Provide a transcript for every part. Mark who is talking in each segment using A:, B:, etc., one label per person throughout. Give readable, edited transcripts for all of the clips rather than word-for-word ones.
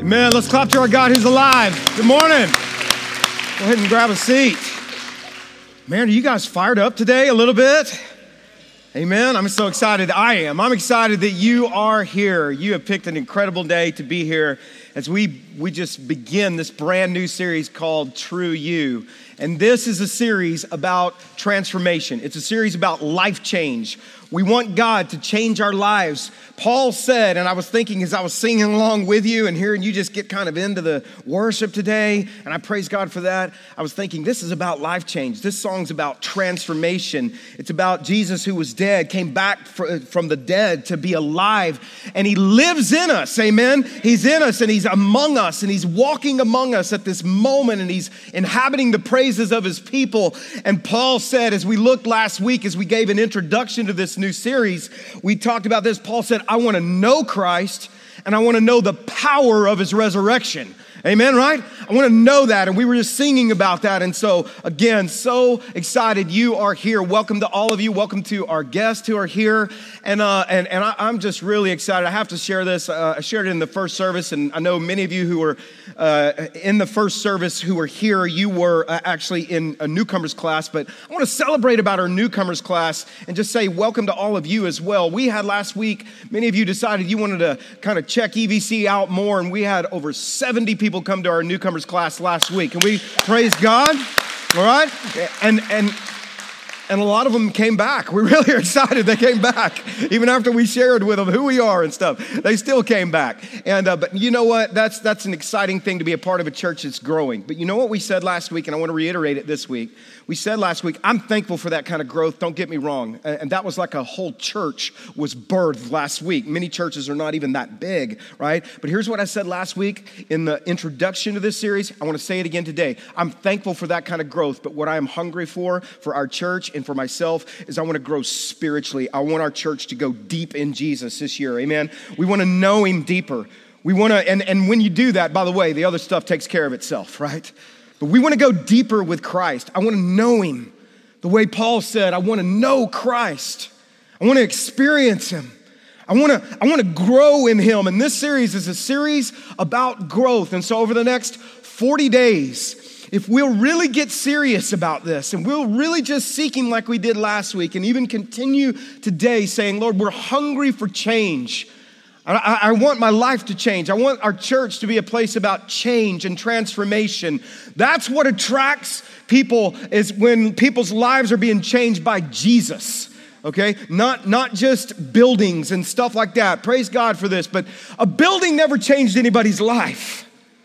A: Amen. Let's clap to our God who's alive. Good morning. Go ahead and grab a seat. Man, are you guys fired up today a little bit? Amen. I'm so excited. I am. I'm excited that you are here. You have picked an incredible day to be here as we just begin this brand new series called True You. And this is a series about transformation. It's a series about life change. We want God to change our lives. Paul said, and I was thinking as I was singing along with you and hearing you just get kind of into the worship today, and I praise God for that, I was thinking this is about life change. This song's about transformation. It's about Jesus who was dead, came back from the dead to be alive, and he lives in us, amen? He's in us, and he's among us, and he's walking among us at this moment, and he's inhabiting the praises of his people. And Paul said, as we looked last week, as we gave an introduction to this new series, we talked about this. Paul said, I want to know Christ and I want to know the power of his resurrection. Amen, right? I want to know that. And we were just singing about that. And so, again, so excited you are here. Welcome to all of you. Welcome to our guests who are here. And I'm just really excited. I have to share this. I shared it in the first service. And I know many of you who were in the first service who were here, you were actually in a newcomers class. But I want to celebrate about our newcomers class and just say welcome to all of you as well. We had last week, many of you decided you wanted to kind of check EVC out more. And we had over 70 people come to our newcomers class last week. And we praise God, all right? And a lot of them came back. We really are excited they came back. Even after we shared with them who we are and stuff, they still came back. And but you know what? That's an exciting thing to be a part of a church that's growing. But you know what we said last week, and I want to reiterate it this week. We said last week, I'm thankful for that kind of growth. Don't get me wrong. And that was like a whole church was birthed last week. Many churches are not even that big, right? But here's what I said last week in the introduction to this series. I want to say it again today. I'm thankful for that kind of growth. But what I am hungry for our church and for myself is I want to grow spiritually. I want our church to go deep in Jesus this year. Amen. We want to know him deeper. We want to, and when you do that, by the way, the other stuff takes care of itself, right? But we want to go deeper with Christ. I want to know him. The way Paul said, I want to know Christ. I want to experience him. I want to grow in him. And this series is a series about growth. And so over the next 40 days, if we'll really get serious about this and we'll really just seek him like we did last week and even continue today saying, Lord, we're hungry for change. I want my life to change. I want our church to be a place about change and transformation. That's what attracts people is when people's lives are being changed by Jesus. Okay? Not just buildings and stuff like that. Praise God for this. But a building never changed anybody's life.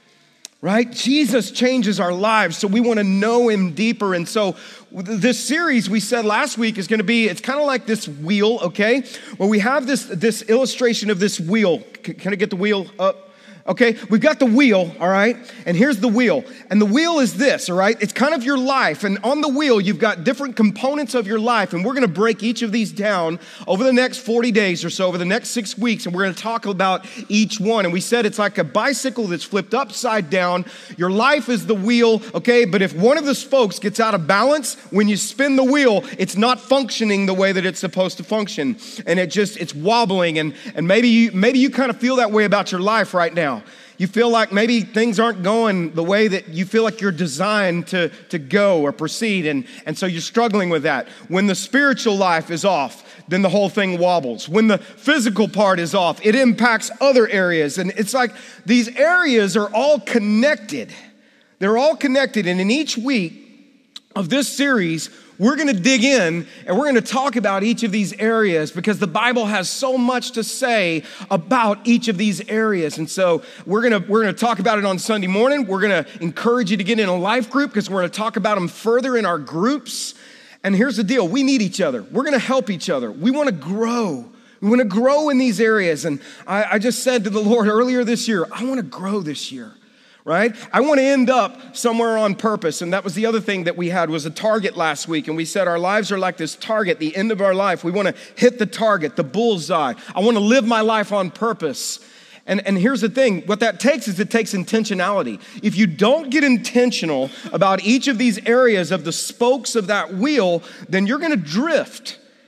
A: Right? Jesus changes our lives, so we want to know him deeper. And so this series we said last week is going to be, it's kind of like this wheel, okay? Well, we have this illustration of this wheel. Can I get the wheel up? Okay, we've got the wheel, all right? And here's the wheel. And the wheel is this, all right? It's kind of your life. And on the wheel, you've got different components of your life. And we're going to break each of these down over the next 40 days or so, over the next 6 weeks. And we're going to talk about each one. And we said it's like a bicycle that's flipped upside down. Your life is the wheel, okay? But if one of the spokes gets out of balance, when you spin the wheel, it's not functioning the way that it's supposed to function. And it's wobbling. And maybe you kind of feel that way about your life right now. You feel like maybe things aren't going the way that you feel like you're designed to go or proceed. And so you're struggling with that. When the spiritual life is off, then the whole thing wobbles. When the physical part is off, it impacts other areas. And it's like these areas are all connected. They're all connected. And in each week of this series, we're going to dig in and we're going to talk about each of these areas because the Bible has so much to say about each of these areas. And so we're going to talk about it on Sunday morning. We're going to encourage you to get in a life group because we're going to talk about them further in our groups. And here's the deal. We need each other. We're going to help each other. We want to grow. We want to grow in these areas. And I just said to the Lord earlier this year, I want to grow this year. Right? I want to end up somewhere on purpose. And that was the other thing that we had was a target last week. And we said our lives are like this target, the end of our life. We want to hit the target, the bullseye. I want to live my life on purpose. And here's the thing. What that takes is it takes intentionality. If you don't get intentional about each of these areas of the spokes of that wheel, then you're going to drift.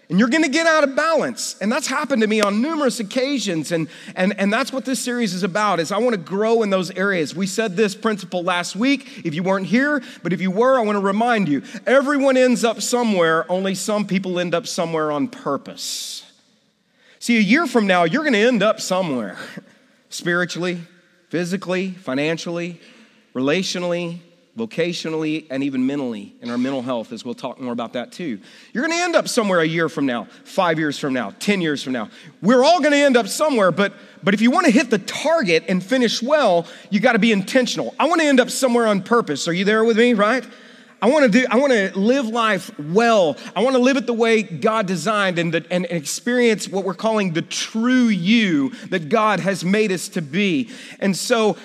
A: And you're gonna get out of balance. And that's happened to me on numerous occasions. And that's what this series is about, is I wanna grow in those areas. We said this principle last week, if you weren't here, but if you were, I wanna remind you, everyone ends up somewhere, only some people end up somewhere on purpose. See, a year from now, you're gonna end up somewhere, spiritually, physically, financially, relationally, vocationally, and even mentally, in our mental health, as we'll talk more about that too. You're gonna end up somewhere a year from now, 5 years from now, 10 years from now. We're all gonna end up somewhere, but if you wanna hit the target and finish well, you gotta be intentional. I wanna end up somewhere on purpose. Are you there with me, right? I wanna live life well. I wanna live it the way God designed and experience what we're calling the true you that God has made us to be. And so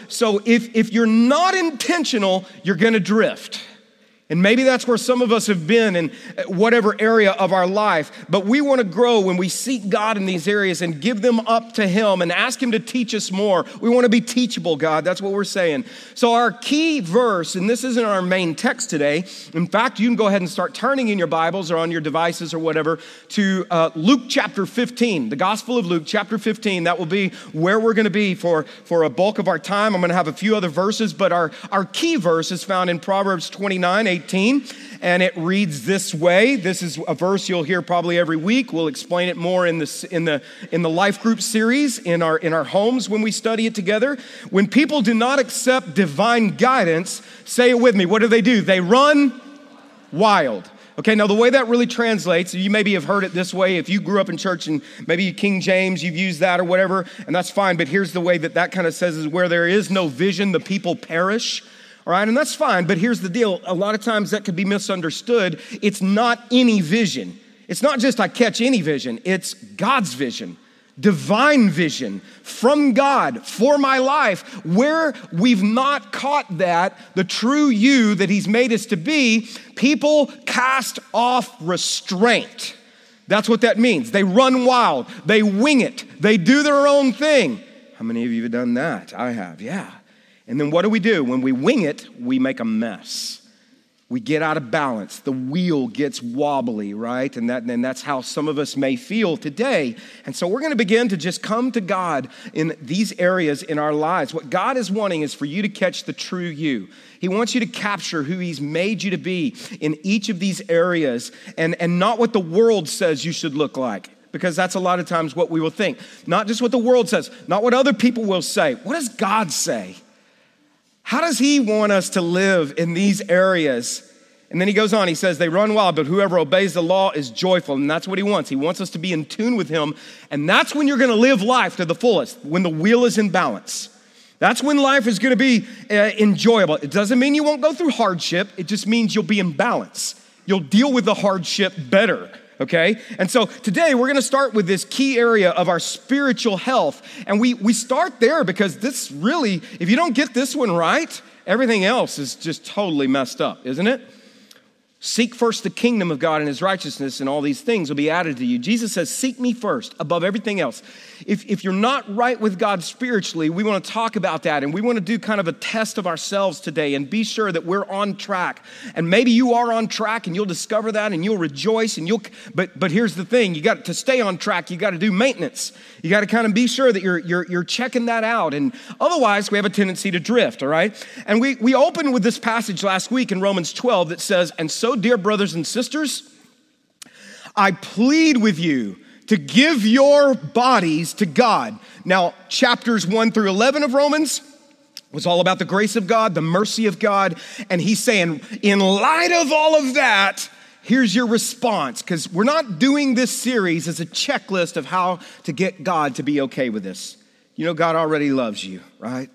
A: if you're not intentional, you're gonna drift. And maybe that's where some of us have been in whatever area of our life. But we want to grow when we seek God in these areas and give them up to Him and ask Him to teach us more. We want to be teachable, God. That's what we're saying. So our key verse, and this isn't our main text today. In fact, you can go ahead and start turning in your Bibles or on your devices or whatever to Luke chapter 15, the Gospel of Luke chapter 15. That will be where we're going to be for a bulk of our time. I'm going to have a few other verses, but our key verse is found in Proverbs 29:18. And it reads this way. This is a verse you'll hear probably every week. We'll explain it more in the life group series in our homes when we study it together. When people do not accept divine guidance, say it with me. What do? They run wild. Okay, now the way that really translates, you maybe have heard it this way. If you grew up in church and maybe King James, you've used that or whatever, and that's fine. But here's the way that kind of says is where there is no vision, the people perish. All right, and that's fine, but here's the deal. A lot of times that could be misunderstood. It's not any vision. It's not just I catch any vision. It's God's vision, divine vision from God for my life. Where we've not caught that, the true you that He's made us to be, people cast off restraint. That's what that means. They run wild. They wing it. They do their own thing. How many of you have done that? I have, yeah. And then what do? When we wing it, we make a mess. We get out of balance. The wheel gets wobbly, right? And that's how some of us may feel today. And so we're going to begin to just come to God in these areas in our lives. What God is wanting is for you to catch the true you. He wants you to capture who He's made you to be in each of these areas and not what the world says you should look like. Because that's a lot of times what we will think. Not just what the world says, not what other people will say. What does God say? How does He want us to live in these areas? And then he goes on, he says, they run wild, but whoever obeys the law is joyful. And that's what He wants. He wants us to be in tune with Him. And that's when you're going to live life to the fullest, when the wheel is in balance. That's when life is going to be enjoyable. It doesn't mean you won't go through hardship. It just means you'll be in balance. You'll deal with the hardship better. Okay? And so today we're going to start with this key area of our spiritual health. And we start there because this really, if you don't get this one right, everything else is just totally messed up, isn't it? Seek first the kingdom of God and His righteousness, and all these things will be added to you. Jesus says, seek me first above everything else. If you're not right with God spiritually, we want to talk about that, and we want to do kind of a test of ourselves today and be sure that we're on track. And maybe you are on track, and you'll discover that, and you'll rejoice, and but here's the thing. You got to stay on track. You got to do maintenance. You got to kind of be sure that you're checking that out, and otherwise we have a tendency to drift, all right? And we opened with this passage last week in Romans 12 that says, and so, dear brothers and sisters, I plead with you to give your bodies to God. Now, chapters 1 through 11 of Romans was all about the grace of God, the mercy of God. And he's saying, in light of all of that, here's your response. Because we're not doing this series as a checklist of how to get God to be okay with this. You know, God already loves you, right?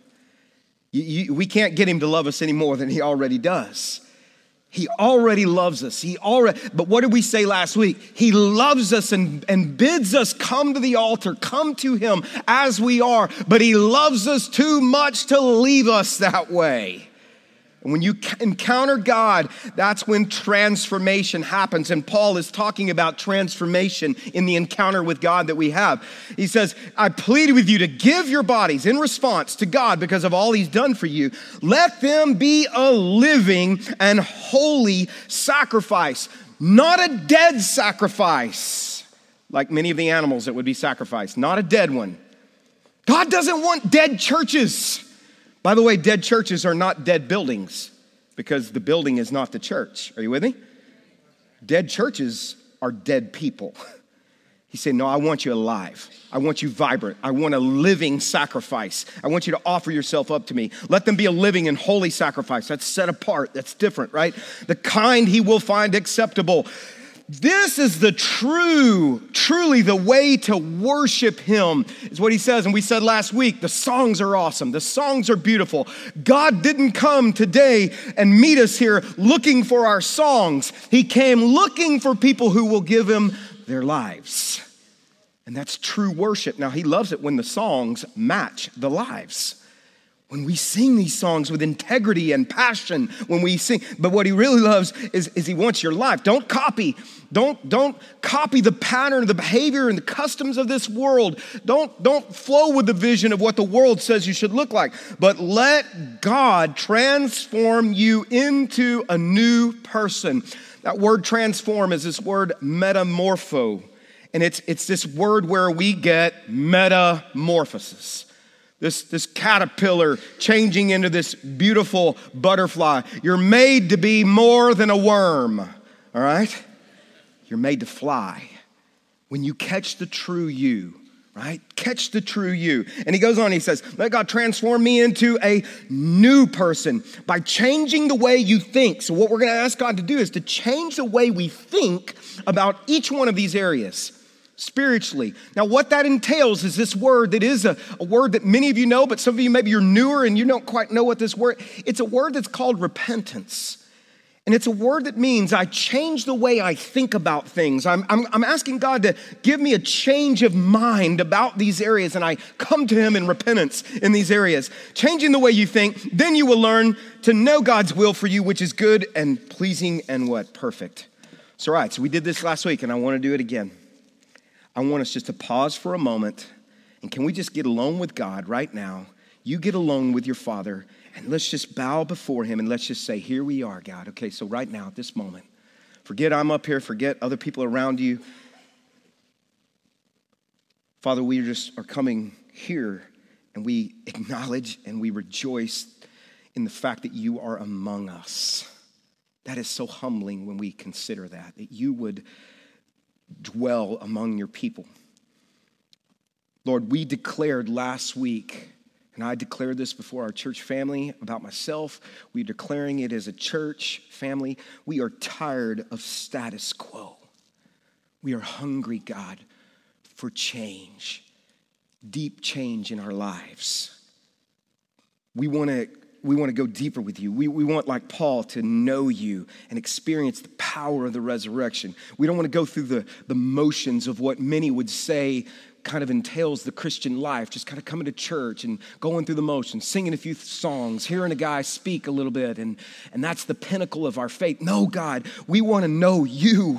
A: We can't get Him to love us any more than He already does. He already loves us. But what did we say last week? He loves us and bids us come to the altar, come to Him as we are, but He loves us too much to leave us that way. And when you encounter God, that's when transformation happens. And Paul is talking about transformation in the encounter with God that we have. He says, I plead with you to give your bodies in response to God because of all He's done for you. Let them be a living and holy sacrifice. not a dead sacrifice, like many of the animals that would be sacrificed, not a dead one. God doesn't want dead churches. By the way, dead churches are not dead buildings because the building is not the church. Are you with me? Dead churches are dead people. He said, no, I want you alive. I want you vibrant. I want a living sacrifice. I want you to offer yourself up to me. Let them be a living and holy sacrifice. That's set apart. That's different, right? The kind he will find acceptable. This is the truly the way to worship him, is what he says. And we said last week, the songs are awesome. The songs are beautiful. God didn't come today and meet us here looking for our songs. He came looking for people who will give him their lives. And that's true worship. Now, he loves it when the songs match the lives. When we sing these songs with integrity and passion, when we sing, but what he really loves is he wants your life. Don't copy the pattern, the behavior, and the customs of this world. Don't flow with the vision of what the world says you should look like. But let God transform you into a new person. That word transform is this word metamorpho. And it's this word where we get metamorphosis. This caterpillar changing into this beautiful butterfly. You're made to be more than a worm, all right? You're made to fly. When you catch the true you, right? Catch the true you. And he goes on, he says, let God transform me into a new person by changing the way you think. So what we're going to ask God to do is to change the way we think about each one of these areas. Spiritually. Now, what that entails is this word that is a word that many of you know, but some of you maybe you're newer and you don't quite know what this word, it's a word that's called repentance. And it's a word that means I change the way I think about things. I'm asking God to give me a change of mind about these areas, and I come to him in repentance in these areas. Changing the way you think, then you will learn to know God's will for you, which is good and pleasing and what? Perfect. So, all right, so we did this last week, and I want to do it again. I want us just to pause for a moment, and can we just get alone with God right now? You get alone with your Father, and let's just bow before him, and let's just say, here we are, God. Okay, so right now, at this moment, forget I'm up here, forget other people around you. Father, we just are coming here, and we acknowledge and we rejoice in the fact that you are among us. That is so humbling when we consider that you would dwell among your people. Lord, we declared last week, and I declared this before our church family about myself. We're declaring it as a church family. We are tired of status quo. We are hungry, God, for change, deep change in our lives. We want to go deeper with you. We want, like Paul, to know you and experience the power of the resurrection. We don't want to go through the motions of what many would say kind of entails the Christian life, just kind of coming to church and going through the motions, singing a few songs, hearing a guy speak a little bit, and that's the pinnacle of our faith. No, God, we want to know you.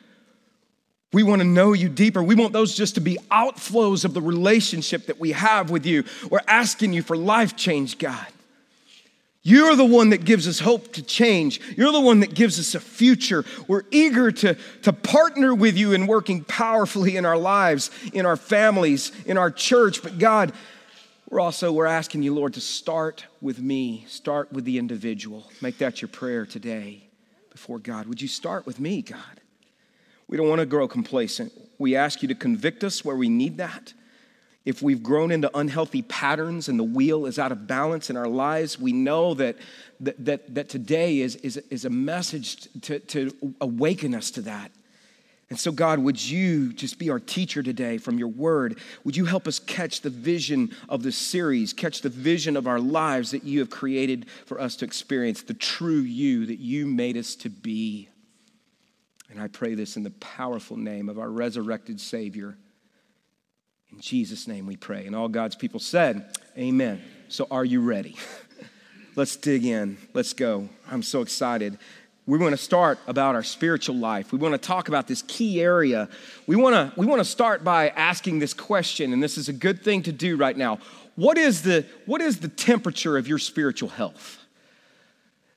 A: We want to know you deeper. We want those just to be outflows of the relationship that we have with you. We're asking you for life change, God. You're the one that gives us hope to change. You're the one that gives us a future. We're eager to partner with you in working powerfully in our lives, in our families, in our church. But God, we're asking you, Lord, to start with me. Start with the individual. Make that your prayer today before God. Would you start with me, God? We don't want to grow complacent. We ask you to convict us where we need that. If we've grown into unhealthy patterns and the wheel is out of balance in our lives, we know that today is a message to awaken us to that. And so, God, would you just be our teacher today from your word? Would you help us catch the vision of this series, catch the vision of our lives that you have created for us to experience, the true you that you made us to be? And I pray this in the powerful name of our resurrected Savior. In Jesus' name we pray. And all God's people said, amen. So are you ready? Let's dig in. Let's go. I'm so excited. We're going to start about our spiritual life. We want to talk about this key area. We want to start by asking this question, and this is a good thing to do right now. What is the temperature of your spiritual health?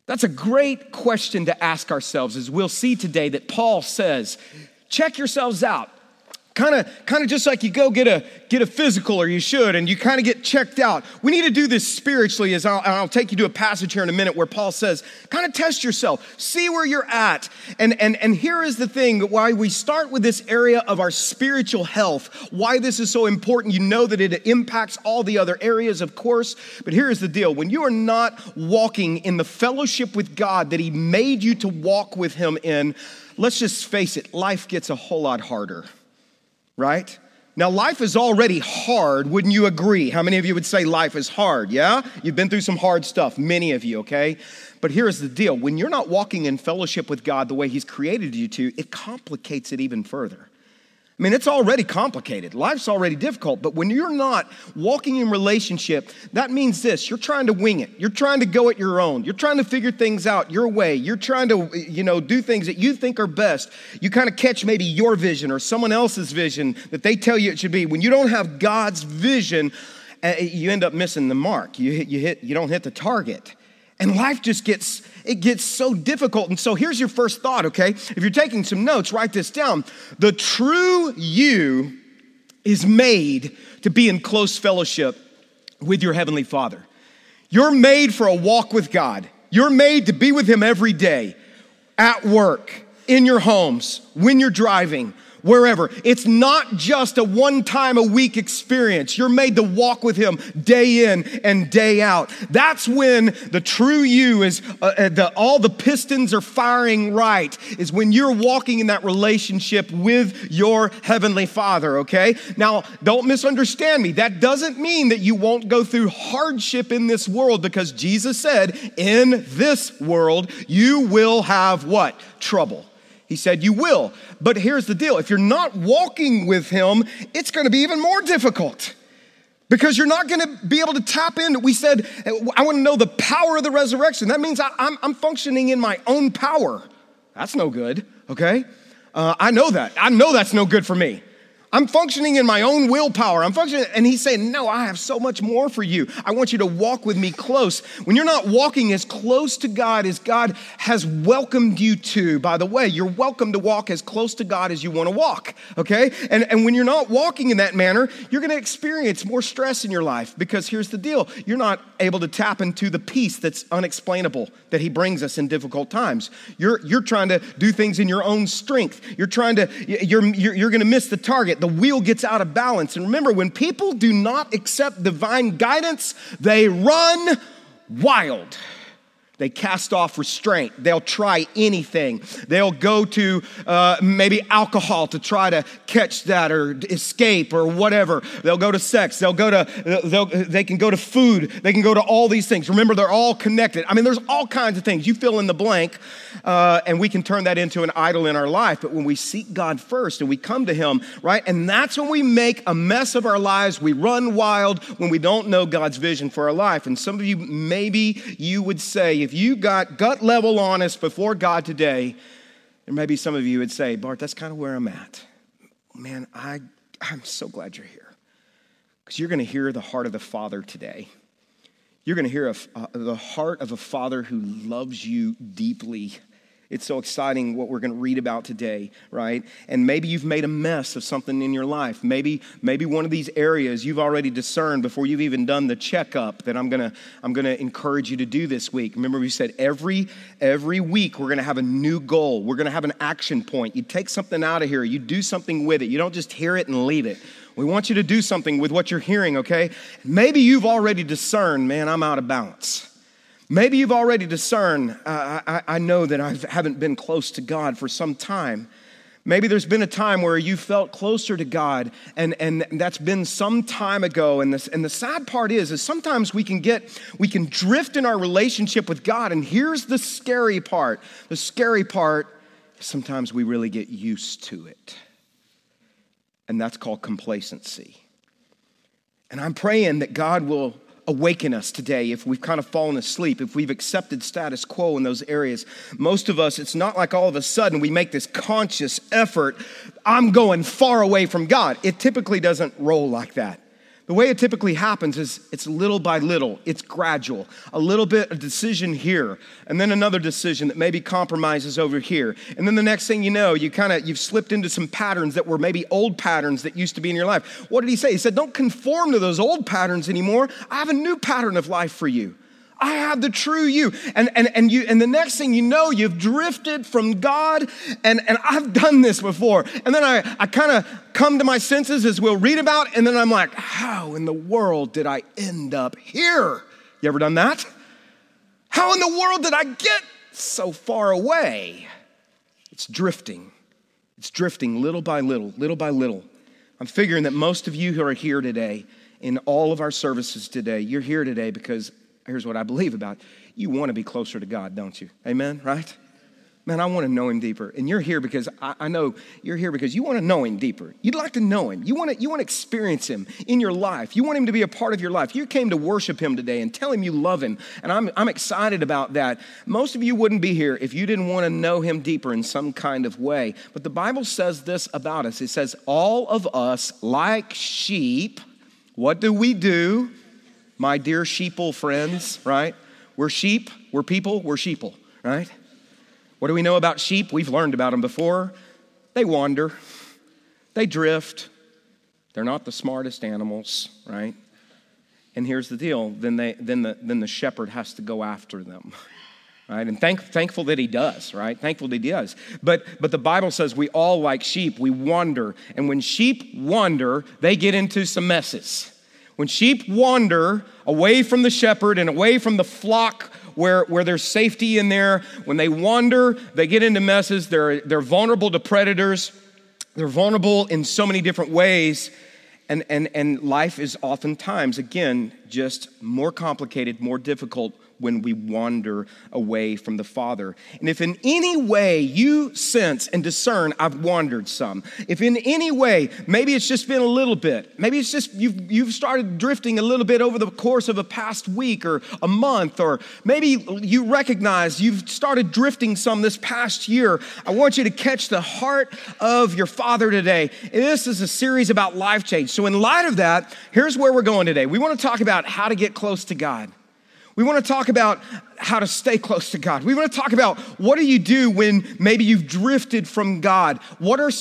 A: That's a great question to ask ourselves, as we'll see today that Paul says, check yourselves out. Kind of just like you go get a physical, or you should, and you kind of get checked out. We need to do this spiritually, as I'll take you to a passage here in a minute where Paul says, kind of test yourself, see where you're at. And here is the thing, why we start with this area of our spiritual health, why this is so important. You know that it impacts all the other areas, of course, but here is the deal. When you are not walking in the fellowship with God that he made you to walk with him in, let's just face it, life gets a whole lot harder. Right? Now, life is already hard, wouldn't you agree? How many of you would say life is hard, yeah? You've been through some hard stuff, many of you, okay? But here's the deal. When you're not walking in fellowship with God the way he's created you to, it complicates it even further. I mean, it's already complicated. Life's already difficult, but when you're not walking in relationship, that means this: you're trying to wing it. You're trying to go it your own. You're trying to figure things out your way. You're trying to, do things that you think are best. You kind of catch maybe your vision or someone else's vision that they tell you it should be. When you don't have God's vision, you end up missing the mark. You don't hit the target. And life just gets so difficult. And so here's your first thought, okay? If you're taking some notes, write this down. The true you is made to be in close fellowship with your Heavenly Father. You're made for a walk with God. You're made to be with him every day, at work, in your homes, when you're driving, wherever. It's not just a one-time-a-week experience. You're made to walk with him day in and day out. That's when the true you is, all the pistons are firing right, is when you're walking in that relationship with your Heavenly Father, okay? Now, don't misunderstand me. That doesn't mean that you won't go through hardship in this world, because Jesus said, in this world, you will have what? Trouble. He said you will. But here's the deal. If you're not walking with him, it's going to be even more difficult, because you're not going to be able to tap in. We said, I want to know the power of the resurrection. That means I'm functioning in my own power. That's no good, okay? I know that. I know that's no good for me. I'm functioning in my own willpower. And he's saying, no, I have so much more for you. I want you to walk with me close. When you're not walking as close to God as God has welcomed you to, by the way, you're welcome to walk as close to God as you want to walk, okay? And when you're not walking in that manner, you're going to experience more stress in your life, because here's the deal. You're not able to tap into the peace that's unexplainable that he brings us in difficult times. You're trying to do things in your own strength. You're going to miss the target. The wheel gets out of balance. And remember, when people do not accept divine guidance, they run wild. They cast off restraint. They'll try anything. They'll go to maybe alcohol to try to catch that or escape or whatever. They'll go to sex. They can go to food. They can go to all these things. Remember, they're all connected. I mean, there's all kinds of things. You fill in the blank, and we can turn that into an idol in our life. But when we seek God first and we come to him, right? And that's when we make a mess of our lives. We run wild when we don't know God's vision for our life. And some of you, maybe you would say, if you got gut level honest before God today, and maybe some of you would say, Bart, that's kind of where I'm at. Man, I'm so glad you're here, because you're going to hear the heart of the Father today. You're going to hear the heart of a Father who loves you deeply. It's so exciting what we're going to read about today, right? And maybe you've made a mess of something in your life. Maybe one of these areas you've already discerned before you've even done the checkup that I'm going to encourage you to do this week. Remember, we said every week we're going to have a new goal. We're going to have an action point. You take something out of here. You do something with it. You don't just hear it and leave it. We want you to do something with what you're hearing, okay? Maybe you've already discerned, man, I'm out of balance. Maybe you've already discerned, I know that I haven't been close to God for some time. Maybe there's been a time where you felt closer to God, and that's been some time ago. And the sad part is sometimes we can drift in our relationship with God. And here's the scary part. The scary part is sometimes we really get used to it. And that's called complacency. And I'm praying that God will awaken us today if we've kind of fallen asleep, if we've accepted status quo in those areas. Most of us, it's not like all of a sudden we make this conscious effort, I'm going far away from God. It typically doesn't roll like that. The way it typically happens is it's little by little, it's gradual. A little bit of decision here, and then another decision that maybe compromises over here. And then the next thing you know, you've slipped into some patterns that were maybe old patterns that used to be in your life. What did he say? He said, don't conform to those old patterns anymore. I have a new pattern of life for you. I have the true you. And the next thing you know, you've drifted from God, and I've done this before. And then I kind of come to my senses, as we'll read about, and then I'm like, how in the world did I end up here? You ever done that? How in the world did I get so far away? It's drifting. It's drifting little by little, little by little. I'm figuring that most of you who are here today, in all of our services today, you're here today because here's what I believe about. You want to be closer to God, don't you? Amen, right? Man, I want to know him deeper. And you're here because I know you're here because you want to know him deeper. You'd like to know him. You want to experience him in your life. You want him to be a part of your life. You came to worship him today and tell him you love him. And I'm excited about that. Most of you wouldn't be here if you didn't want to know him deeper in some kind of way. But the Bible says this about us. It says, all of us, like sheep, what do? My dear sheeple friends, right? We're sheep, we're people, we're sheeple, right? What do we know about sheep? We've learned about them before. They wander, they drift. They're not the smartest animals, right? And here's the deal, then the shepherd has to go after them, right? And thankful that he does, right? Thankful that he does. But the Bible says we all, like sheep, we wander. And when sheep wander, they get into some messes. When sheep wander away from the shepherd and away from the flock where there's safety in there, when they wander, they get into messes. They're vulnerable to predators. They're vulnerable in so many different ways. And life is oftentimes, again, just more complicated, more difficult when we wander away from the Father. And if in any way you sense and discern I've wandered some, if in any way, maybe it's just been a little bit, maybe it's just you've started drifting a little bit over the course of a past week or a month, or maybe you recognize you've started drifting some this past year, I want you to catch the heart of your Father today. This is a series about life change. So in light of that, here's where we're going today. We want to talk about how to get close to God. We want to talk about how to stay close to God. We want to talk about what do you do when maybe you've drifted from God? What's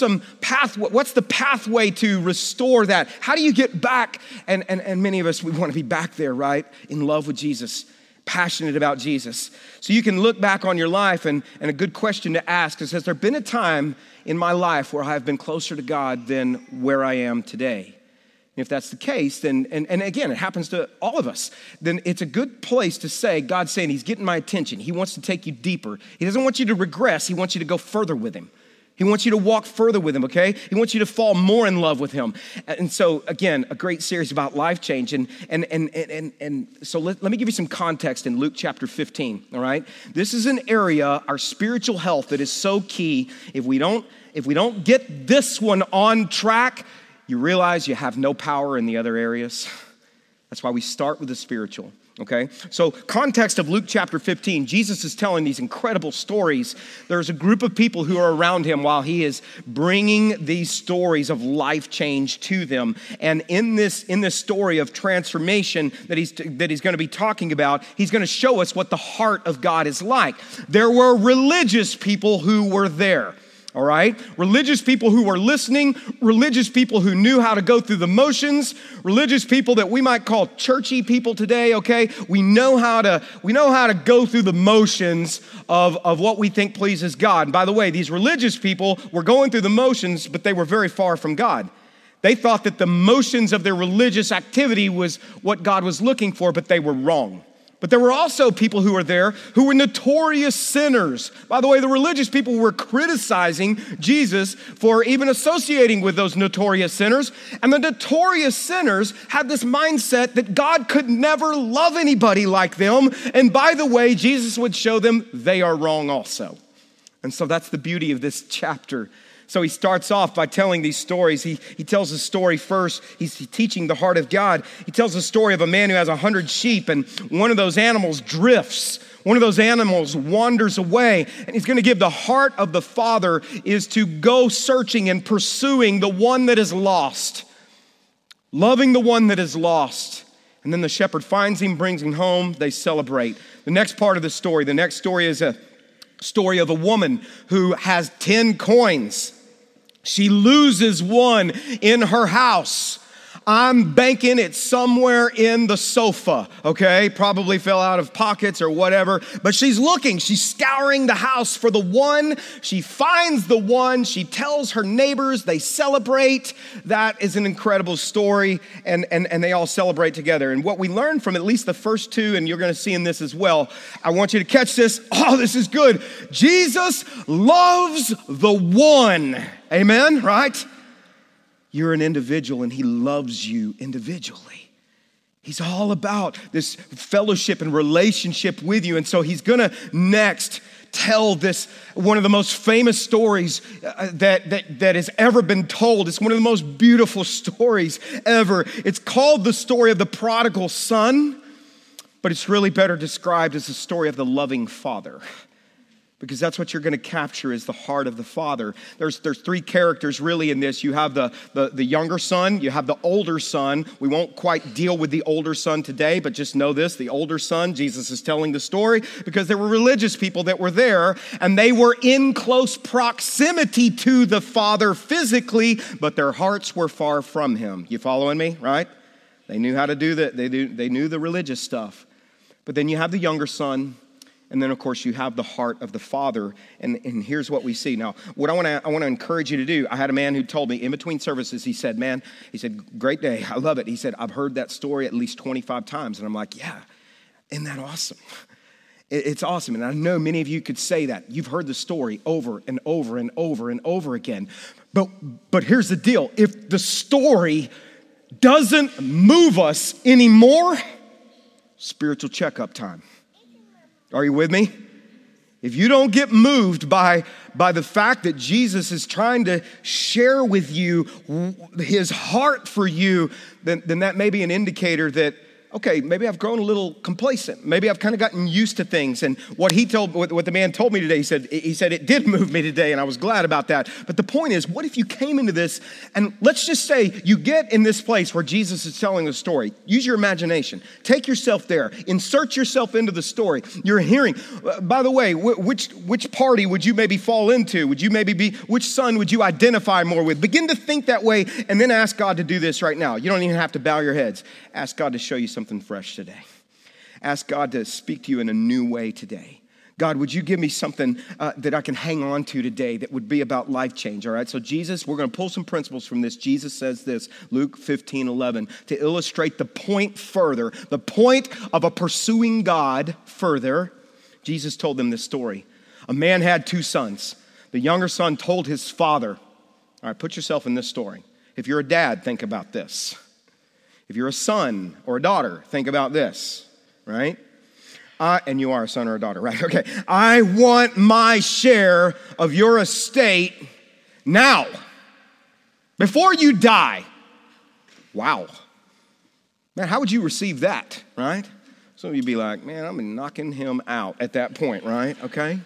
A: the pathway to restore that? How do you get back? And many of us, we want to be back there, right? In love with Jesus, passionate about Jesus. So you can look back on your life, and a good question to ask is, has there been a time in my life where I've been closer to God than where I am today? If that's the case, then, and again, it happens to all of us, then it's a good place to say, God's saying he's getting my attention. He wants to take you deeper. He doesn't want you to regress. He wants you to go further with him. He wants you to walk further with him, okay? He wants you to fall more in love with him. And so, again, a great series about life change. And so let me give you some context in Luke chapter 15, all right? This is an area, our spiritual health, that is so key. If we don't get this one on track, you realize you have no power in the other areas. That's why we start with the spiritual, okay? So context of Luke chapter 15, Jesus is telling these incredible stories. There's a group of people who are around him while he is bringing these stories of life change to them. And in this story of transformation that he's going to be talking about, he's going to show us what the heart of God is like. There were religious people who were there. All right? Religious people who were listening, religious people who knew how to go through the motions, religious people that we might call churchy people today, okay? We know how to go through the motions of what we think pleases God. And by the way, these religious people were going through the motions, but they were very far from God. They thought that the motions of their religious activity was what God was looking for, but they were wrong. But there were also people who were there who were notorious sinners. By the way, the religious people were criticizing Jesus for even associating with those notorious sinners. And the notorious sinners had this mindset that God could never love anybody like them. And by the way, Jesus would show them they are wrong also. And so that's the beauty of this chapter. So he starts off by telling these stories. He tells a story first. He's teaching the heart of God. He tells the story of a man who has 100 sheep, and one of those animals drifts. One of those animals wanders away, and he's going to give the heart of the Father is to go searching and pursuing the one that is lost. loving the one that is lost. And then the shepherd finds him, brings him home, they celebrate. The next part of the next story is a story of a woman who has 10 coins. She loses one in her house. I'm banking it somewhere in the sofa, okay? Probably fell out of pockets or whatever. But she's looking, she's scouring the house for the one. She finds the one. She tells her neighbors, they celebrate. That is an incredible story, and they all celebrate together. And what we learn from at least the first two, and you're gonna see in this as well, I want you to catch this. Oh, this is good. Jesus loves the one. Amen, right? You're an individual and he loves you individually. He's all about this fellowship and relationship with you. And so he's gonna next tell this, one of the most famous stories that has ever been told. It's one of the most beautiful stories ever. It's called the story of the prodigal son, but it's really better described as the story of the loving father. Because that's what you're going to capture is the heart of the Father. There's three characters really in this. You have the younger son. You have the older son. We won't quite deal with the older son today, but just know this. The older son, Jesus is telling the story because there were religious people that were there, and they were in close proximity to the Father physically, but their hearts were far from him. You following me, right? They knew how to do that. They knew the religious stuff. But then you have the younger son. And then, of course, you have the heart of the Father, and here's what we see. Now, what I want to encourage you to do, I had a man who told me in between services, he said, great day, I love it. He said, I've heard that story at least 25 times. And I'm like, yeah, isn't that awesome? It's awesome, and I know many of you could say that. You've heard the story over and over and over and over again. But here's the deal. If the story doesn't move us anymore, spiritual checkup time. Are you with me? If you don't get moved by the fact that Jesus is trying to share with you his heart for you, then that may be an indicator that, okay, maybe I've grown a little complacent. Maybe I've kind of gotten used to things. And what the man told me today, he said it did move me today, and I was glad about that. But the point is, what if you came into this, and let's just say you get in this place where Jesus is telling the story. Use your imagination. Take yourself there. Insert yourself into the story. You're hearing, by the way, which party would you maybe fall into? Which son would you identify more with? Begin to think that way, and then ask God to do this right now. You don't even have to bow your heads. Ask God to show you something fresh today. Ask God to speak to you in a new way today. God, would you give me something that I can hang on to today that would be about life change, all right? So Jesus, we're going to pull some principles from this. Jesus says this, Luke 15:11, to illustrate the point further, the point of a pursuing God further. Jesus told them this story. A man had 2 sons. The younger son told his father, all right, put yourself in this story. If you're a dad, think about this. If you're a son or a daughter, think about this, right? And you are a son or a daughter, right? Okay. I want my share of your estate now, before you die. Wow. Man, how would you receive that, right? Some of you be like, man, I'm knocking him out at that point, right? Okay.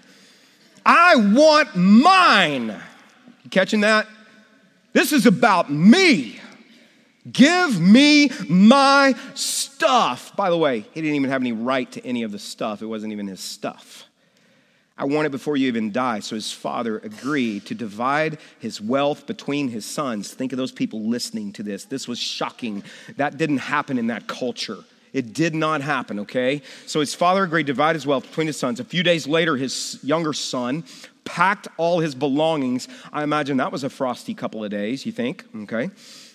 A: I want mine. You catching that? This is about me. Give me my stuff. By the way, he didn't even have any right to any of the stuff. It wasn't even his stuff. I want it before you even die. So his father agreed to divide his wealth between his sons. Think of those people listening to this. This was shocking. That didn't happen in that culture. It did not happen, okay? So his father agreed to divide his wealth between his sons. A few days later, his younger son packed all his belongings. I imagine that was a frosty couple of days, you think, okay?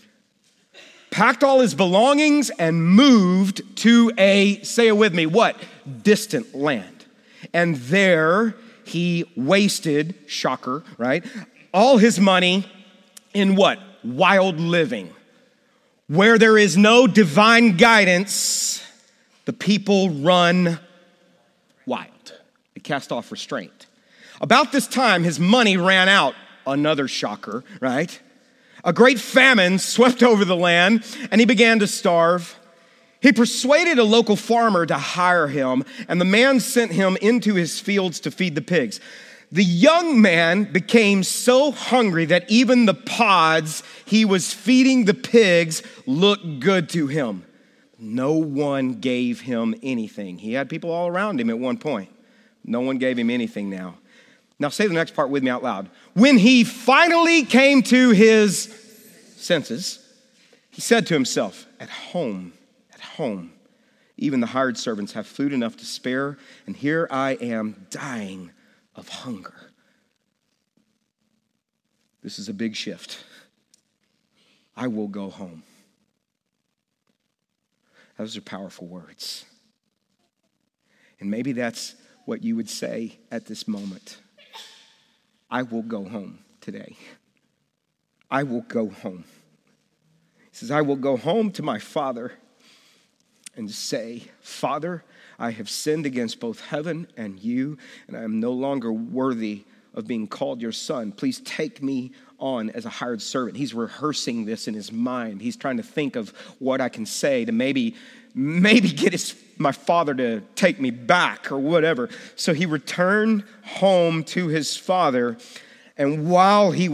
A: Packed all his belongings and moved to say it with me, what? Distant land. And there he wasted, shocker, right? All his money in what? Wild living. Where there is no divine guidance, the people run wild. They cast off restraint. About this time, his money ran out. Another shocker, right? A great famine swept over the land, and he began to starve. He persuaded a local farmer to hire him, and the man sent him into his fields to feed the pigs. The young man became so hungry that even the pods he was feeding the pigs looked good to him. No one gave him anything. He had people all around him at one point. No one gave him anything now. Now say the next part with me out loud. When he finally came to his senses, he said to himself, at home, even the hired servants have food enough to spare, and here I am dying of hunger. This is a big shift. I will go home. Those are powerful words. And maybe that's what you would say at this moment. I will go home today. I will go home. He says, I will go home to my Father and say, Father, I have sinned against both heaven and you, and I am no longer worthy of being called your son. Please take me on as a hired servant. He's rehearsing this in his mind. He's trying to think of what I can say to maybe get my father to take me back or whatever. So he returned home to his father, and while the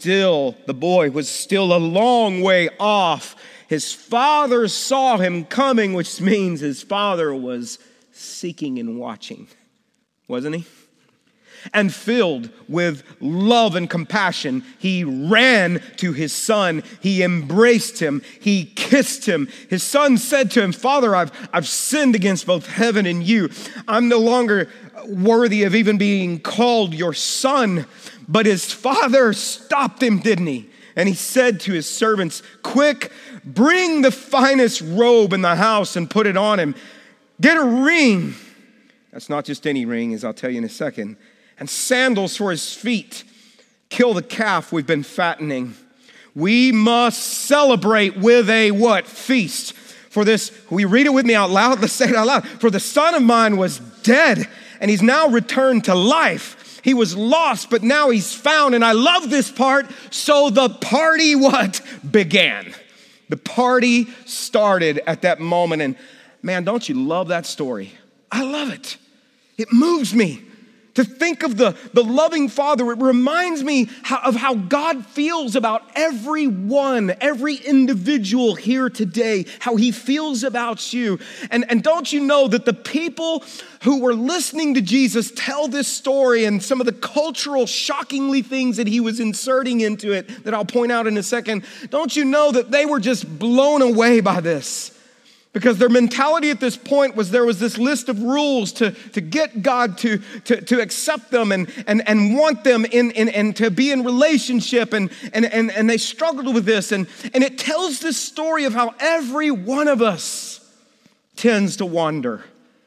A: boy was still a long way off, his father saw him coming, which means his father was seeking and watching, wasn't he? And filled with love and compassion, he ran to his son. He embraced him. He kissed him. His son said to him, Father, I've sinned against both heaven and you. I'm no longer worthy of even being called your son. But his father stopped him, didn't he? And he said to his servants, quick, bring the finest robe in the house and put it on him. Get a ring. That's not just any ring, as I'll tell you in a second. And sandals for his feet. Kill the calf we've been fattening. We must celebrate with a what? Feast. For this, will you read it with me out loud? Let's say it out loud. For the son of mine was dead, and he's now returned to life. He was lost, but now he's found. And I love this part. So the party what? Began. The party started at that moment. And man, don't you love that story? I love it. It moves me to think of the loving Father. It reminds me of how God feels about everyone, every individual here today, how he feels about you. And don't you know that the people who were listening to Jesus tell this story and some of the cultural, shockingly things that he was inserting into it that I'll point out in a second, don't you know that they were just blown away by this? Because their mentality at this point was there was this list of rules to get God to accept them and want them and to be in relationship. And they struggled with this. And it tells this story of how every one of us tends to wander.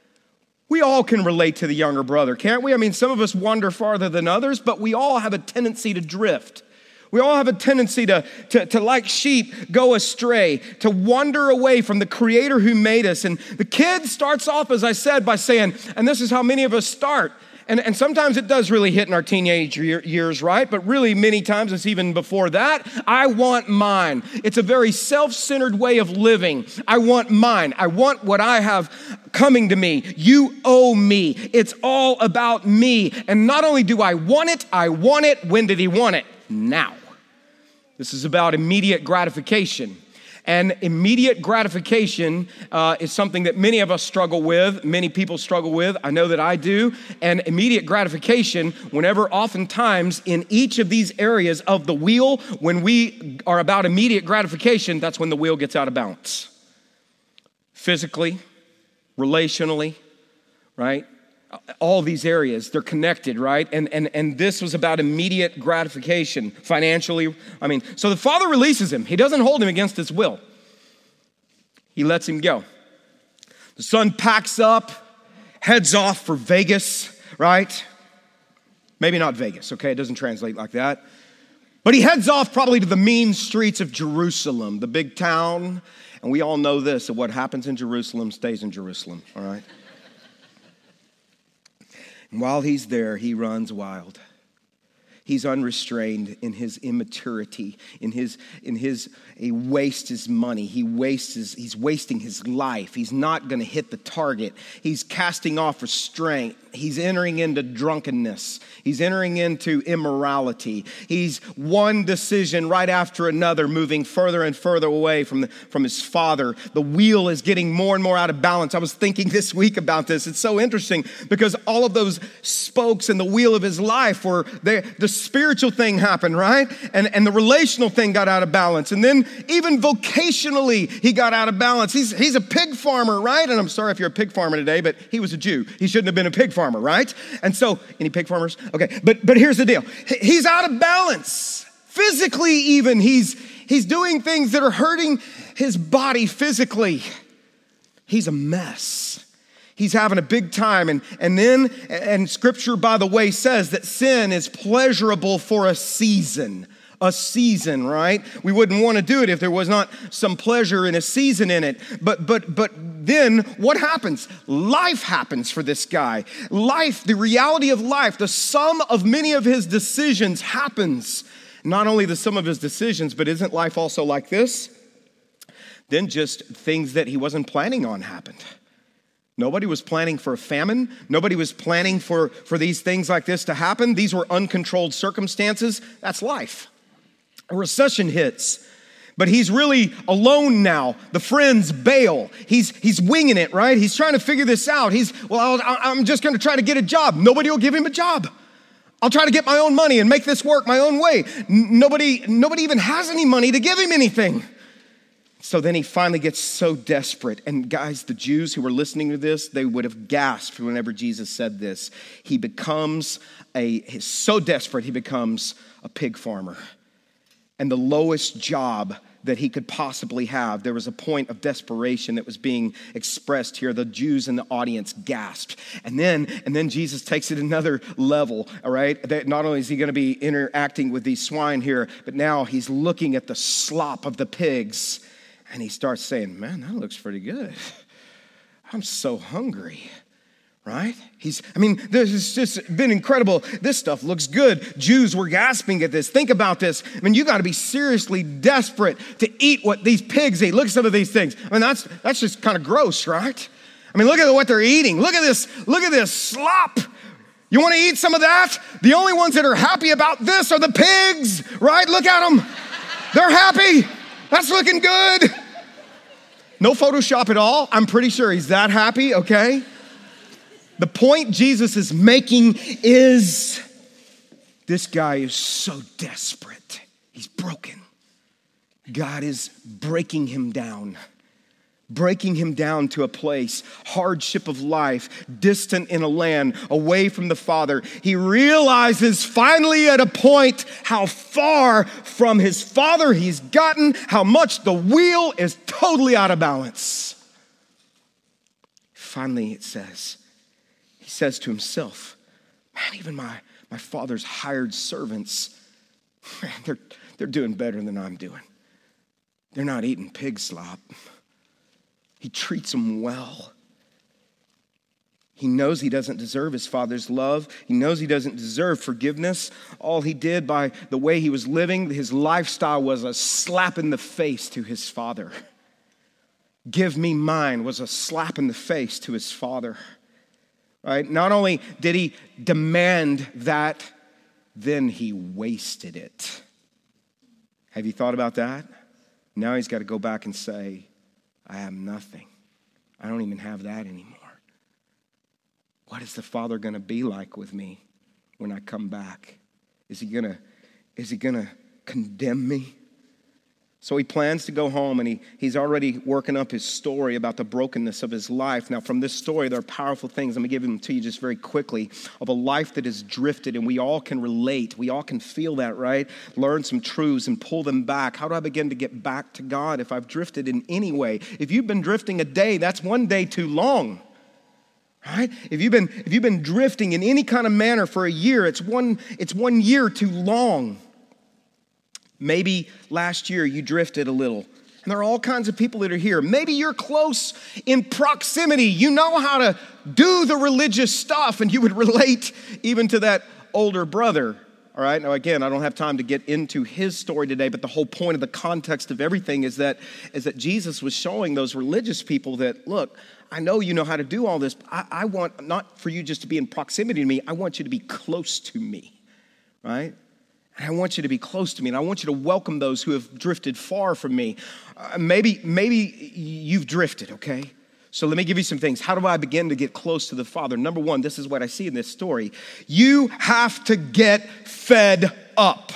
A: We all can relate to the younger brother, can't we? I mean, some of us wander farther than others, but we all have a tendency to drift. We all have a tendency to like sheep, go astray, to wander away from the Creator who made us. And the kid starts off, as I said, by saying, and this is how many of us start. And sometimes it does really hit in our teenage years, right? But really many times it's even before that. I want mine. It's a very self-centered way of living. I want mine. I want what I have coming to me. You owe me. It's all about me. And not only do I want it. When did he want it? Now. This is about immediate gratification. And immediate gratification is something that many of us struggle with, many people struggle with. I know that I do. And immediate gratification, whenever oftentimes in each of these areas of the wheel, when we are about immediate gratification, that's when the wheel gets out of balance. Physically, relationally, right? All these areas, they're connected, right? And this was about immediate gratification, financially. So the father releases him. He doesn't hold him against his will. He lets him go. The son packs up, heads off for Vegas, right? Maybe not Vegas, okay? It doesn't translate like that. But he heads off probably to the mean streets of Jerusalem, the big town. And we all know this, that what happens in Jerusalem stays in Jerusalem, all right? And while he's there, he runs wild. He's unrestrained in his immaturity, he wastes his money, he's wasting his life. He's not going to hit the target. He's casting off restraint. He's entering into drunkenness. He's entering into immorality. He's one decision right after another, moving further and further away from his Father. The wheel is getting more and more out of balance. I was thinking this week about this. It's so interesting because all of those spokes in the wheel of his life were the spiritual thing happened, right? And the relational thing got out of balance. And then even vocationally, he got out of balance. He's a pig farmer, right? And I'm sorry if you're a pig farmer today, but he was a Jew. He shouldn't have been a pig farmer, right? And so, any pig farmers? Okay, but here's the deal. He's out of balance. Physically even, he's doing things that are hurting his body physically. He's a mess. He's having a big time. And scripture, by the way, says that sin is pleasurable for a season. A season, right? We wouldn't want to do it if there was not some pleasure and a season in it. But then what happens? Life happens for this guy. Life, the reality of life, the sum of many of his decisions happens. Not only the sum of his decisions, but isn't life also like this? Then just things that he wasn't planning on happened. Nobody was planning for a famine. Nobody was planning for these things like this to happen. These were uncontrolled circumstances. That's life. A recession hits, but he's really alone now. The friends bail. He's winging it, right? He's trying to figure this out. I'm just going to try to get a job. Nobody will give him a job. I'll try to get my own money and make this work my own way. Nobody even has any money to give him anything. So then he finally gets so desperate. And guys, the Jews who were listening to this, they would have gasped whenever Jesus said this. He's so desperate, he becomes a pig farmer. And the lowest job that he could possibly have. There was a point of desperation that was being expressed here. The Jews in the audience gasped. And then Jesus takes it another level, all right? That not only is he going to be interacting with these swine here, but now he's looking at the slop of the pigs. And he starts saying, man, that looks pretty good. I'm so hungry. Right? This has just been incredible. This stuff looks good. Jews were gasping at this. Think about this. You got to be seriously desperate to eat what these pigs eat. Look at some of these things. That's just kind of gross, right? Look at what they're eating. Look at this slop. You want to eat some of that? The only ones that are happy about this are the pigs, right? Look at them. They're happy. That's looking good. No Photoshop at all. I'm pretty sure he's that happy, okay? The point Jesus is making is this guy is so desperate. He's broken. God is breaking him down to a place, hardship of life, distant in a land, away from the Father. He realizes finally at a point how far from his Father he's gotten, how much the wheel is totally out of balance. Finally, he says to himself, man, even my Father's hired servants, man, they're doing better than I'm doing. They're not eating pig slop. He treats them well. He knows he doesn't deserve his Father's love. He knows he doesn't deserve forgiveness. All he did by the way he was living, his lifestyle was a slap in the face to his Father. Give me mine was a slap in the face to his Father. Right? Not only did he demand that, then he wasted it. Have you thought about that? Now he's got to go back and say, I have nothing. I don't even have that anymore. What is the Father going to be like with me when I come back? Is he going to condemn me? So he plans to go home, and he's already working up his story about the brokenness of his life. Now, from this story, there are powerful things. Let me give them to you just very quickly, of a life that has drifted, and we all can relate. We all can feel that, right? Learn some truths and pull them back. How do I begin to get back to God if I've drifted in any way? If you've been drifting a day, that's one day too long. Right? If you've been drifting in any kind of manner for a year, it's one year too long. Maybe last year you drifted a little. And there are all kinds of people that are here. Maybe you're close in proximity. You know how to do the religious stuff, and you would relate even to that older brother All right, now again, I don't have time to get into his story today, but the whole point of the context of everything is that Jesus was showing those religious people that, look, I know you know how to do all this, but I want not for you just to be in proximity to me, I want you to be close to me, right? And I want you to be close to me, and I want you to welcome those who have drifted far from me. Maybe you've drifted, okay? So let me give you some things. How do I begin to get close to the Father? Number one, this is what I see in this story. You have to get fed up.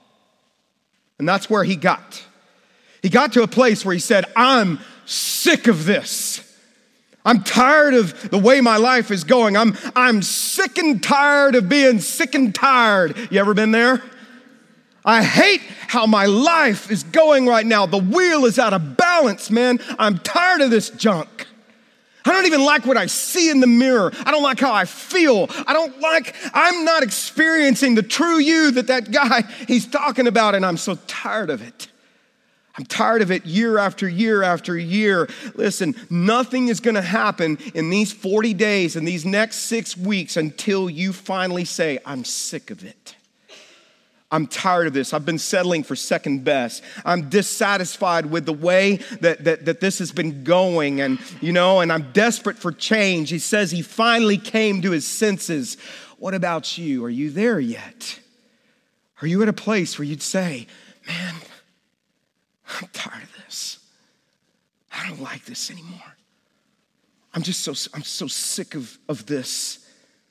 A: And that's where he got. He got to a place where he said, I'm sick of this. I'm tired of the way my life is going. I'm sick and tired of being sick and tired. You ever been there? I hate how my life is going right now. The wheel is out of balance, man. I'm tired of this junk. I don't even like what I see in the mirror. I don't like how I feel. I'm not experiencing the true you that guy he's talking about, and I'm so tired of it. I'm tired of it year after year after year. Listen, nothing is going to happen in these 40 days, in these next 6 weeks until you finally say, I'm sick of it. I'm tired of this. I've been settling for second best. I'm dissatisfied with the way that this has been going, and I'm desperate for change. He says he finally came to his senses. What about you? Are you there yet? Are you at a place where you'd say, man, I'm tired of this. I don't like this anymore. I'm so sick of this.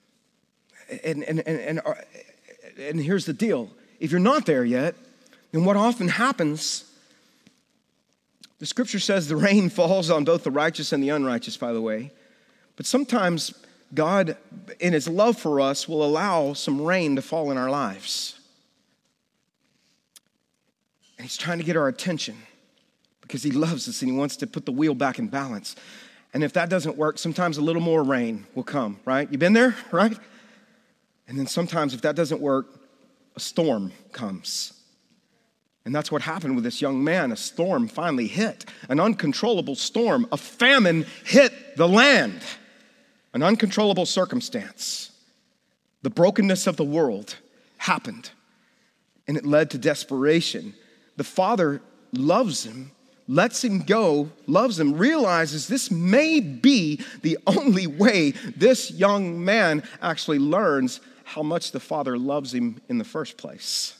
A: And here's the deal. If you're not there yet, then what often happens, the scripture says the rain falls on both the righteous and the unrighteous, by the way. But sometimes God, in his love for us, will allow some rain to fall in our lives. And he's trying to get our attention because he loves us and he wants to put the wheel back in balance. And if that doesn't work, sometimes a little more rain will come, right? You been there, right? And then sometimes if that doesn't work, a storm comes. And that's what happened with this young man. A storm finally hit, an uncontrollable storm. A famine hit the land, an uncontrollable circumstance. The brokenness of the world happened, and it led to desperation. The father loves him, lets him go, loves him, realizes this may be the only way this young man actually learns how much the Father loves him in the first place.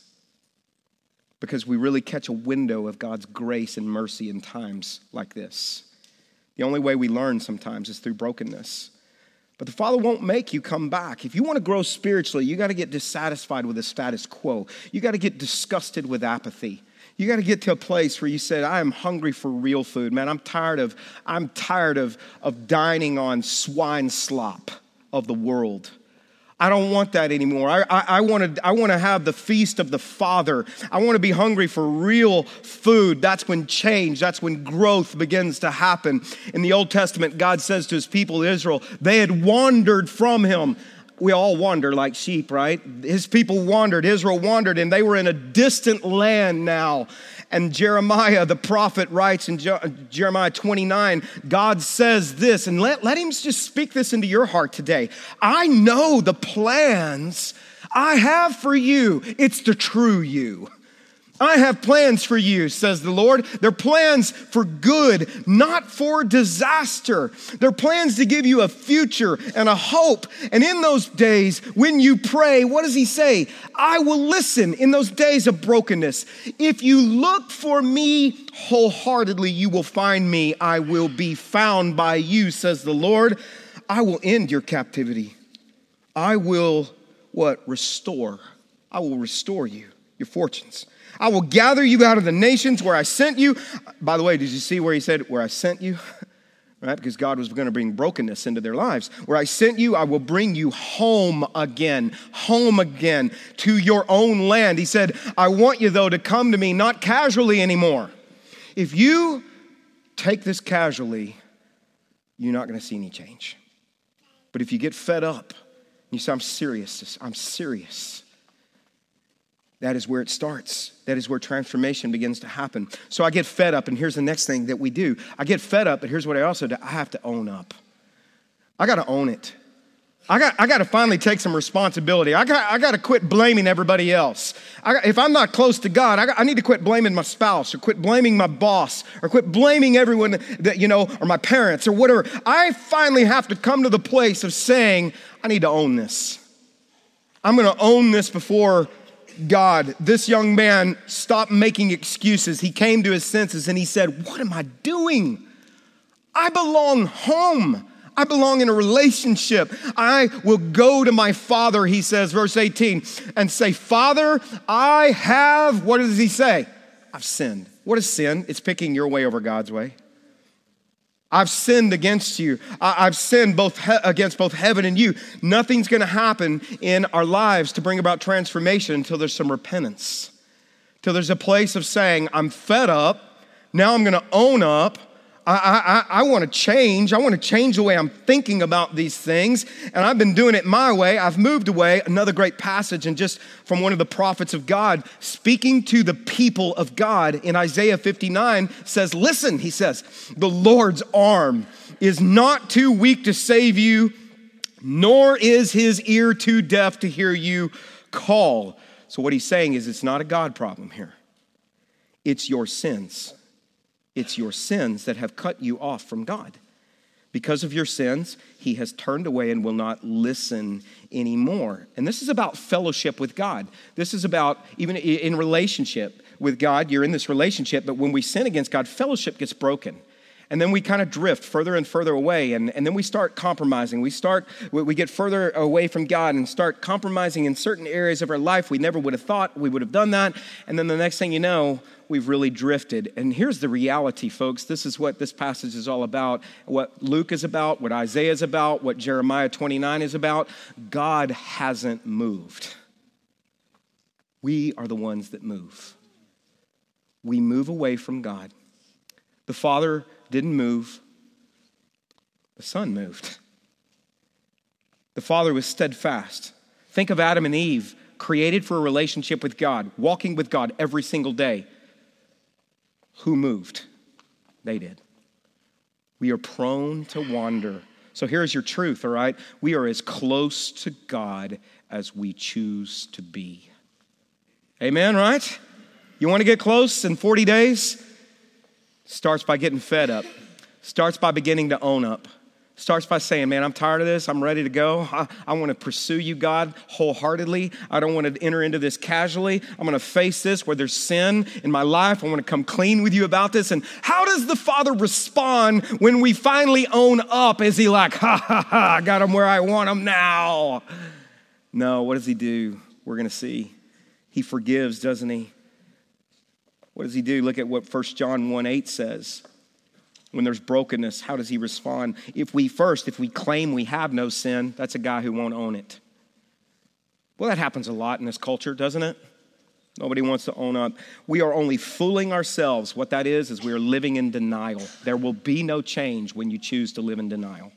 A: Because we really catch a window of God's grace and mercy in times like this. The only way we learn sometimes is through brokenness. But the Father won't make you come back. If you want to grow spiritually, you got to get dissatisfied with the status quo. You got to get disgusted with apathy. You got to get to a place where you said, I am hungry for real food, man. I'm tired of dining on swine slop of the world. I don't want that anymore. I want to have the feast of the Father. I want to be hungry for real food. That's when change, that's when growth begins to happen. In the Old Testament, God says to his people, Israel, they had wandered from him. We all wander like sheep, right? His people wandered, Israel wandered, and they were in a distant land now. And Jeremiah, the prophet, writes in Jeremiah 29, God says this, and let him just speak this into your heart today. I know the plans I have for you. It's the true you. I have plans for you, says the Lord. They're plans for good, not for disaster. They're plans to give you a future and a hope. And in those days, when you pray, what does he say? I will listen in those days of brokenness. If you look for me wholeheartedly, you will find me. I will be found by you, says the Lord. I will end your captivity. I will, restore. I will restore you, your fortunes. I will gather you out of the nations where I sent you. By the way, did you see where he said, where I sent you? Right? Because God was going to bring brokenness into their lives. Where I sent you, I will bring you home again to your own land. He said, I want you, though, to come to me, not casually anymore. If you take this casually, you're not going to see any change. But if you get fed up, you say, I'm serious. That is where it starts. That is where transformation begins to happen. So I get fed up, and here's the next thing that we do. I get fed up, but here's what I also do. I have to own up. I got to own it. I got to finally take some responsibility. I got to quit blaming everybody else. If I'm not close to God, I need to quit blaming my spouse or quit blaming my boss or quit blaming everyone that, or my parents or whatever. I finally have to come to the place of saying, I need to own this. I'm going to own this before God. This young man stopped making excuses. He came to his senses and he said, what am I doing? I belong home. I belong in a relationship. I will go to my father, he says, verse 18, and say, Father, I have, what does he say? I've sinned. What is sin? It's picking your way over God's way. I've sinned against you. I've sinned against both heaven and you. Nothing's going to happen in our lives to bring about transformation until there's some repentance, till there's a place of saying, I'm fed up. Now I'm going to own up. I want to change. I want to change the way I'm thinking about these things. And I've been doing it my way. I've moved away. Another great passage, and just from one of the prophets of God, speaking to the people of God in Isaiah 59 says, listen, he says, the Lord's arm is not too weak to save you, nor is his ear too deaf to hear you call. So what he's saying is it's not a God problem here. It's your sins. It's your sins that have cut you off from God. Because of your sins, he has turned away and will not listen anymore. And this is about fellowship with God. This is about, even in relationship with God, you're in this relationship, but when we sin against God, fellowship gets broken. And then we kind of drift further and further away, and then we start compromising. We get further away from God and start compromising in certain areas of our life. We never would have thought we would have done that. And then the next thing you know, we've really drifted. And here's the reality, folks. This is what this passage is all about, what Luke is about, what Isaiah is about, what Jeremiah 29 is about. God hasn't moved. We are the ones that move. We move away from God. The Father didn't move. The Son moved. The Father was steadfast. Think of Adam and Eve, created for a relationship with God, walking with God every single day. Who moved? They did. We are prone to wander. So here's your truth, all right? We are as close to God as we choose to be. Amen, right? You want to get close in 40 days? Starts by getting fed up. Starts by beginning to own up. Starts by saying, man, I'm tired of this. I'm ready to go. I want to pursue you, God, wholeheartedly. I don't want to enter into this casually. I'm going to face this where there's sin in my life. I want to come clean with you about this. And how does the Father respond when we finally own up? Is he like, ha, ha, ha, I got him where I want him now? No, what does he do? We're going to see. He forgives, doesn't he? What does he do? Look at what 1 John 1:8 says. When there's brokenness, how does he respond? If we claim we have no sin, that's a guy who won't own it. Well, that happens a lot in this culture, doesn't it? Nobody wants to own up. We are only fooling ourselves. What that is we are living in denial. There will be no change when you choose to live in denial.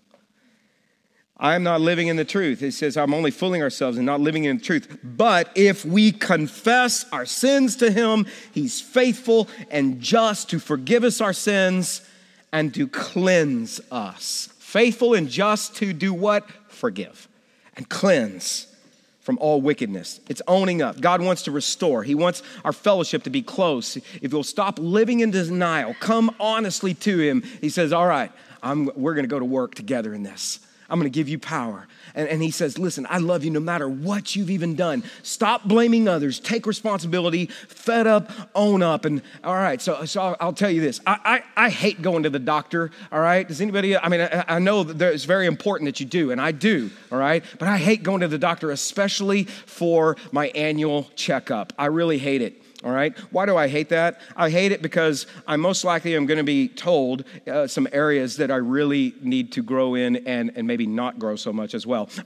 A: I am not living in the truth. It says I'm only fooling ourselves and not living in the truth. But if we confess our sins to him, he's faithful and just to forgive us our sins and to cleanse us. Faithful and just to do what? Forgive and cleanse from all wickedness. It's owning up. God wants to restore. He wants our fellowship to be close. If you'll stop living in denial, come honestly to him. He says, all right, we're going to go to work together in this. I'm going to give you power. And he says, listen, I love you no matter what you've even done. Stop blaming others. Take responsibility. Fed up, own up. And all right, so I'll tell you this. I hate going to the doctor, all right? Does anybody, I know that it's very important that you do, and I do, all right? But I hate going to the doctor, especially for my annual checkup. I really hate it. All right. Why do I hate that? I hate it because I most likely am going to be told some areas that I really need to grow in and maybe not grow so much as well.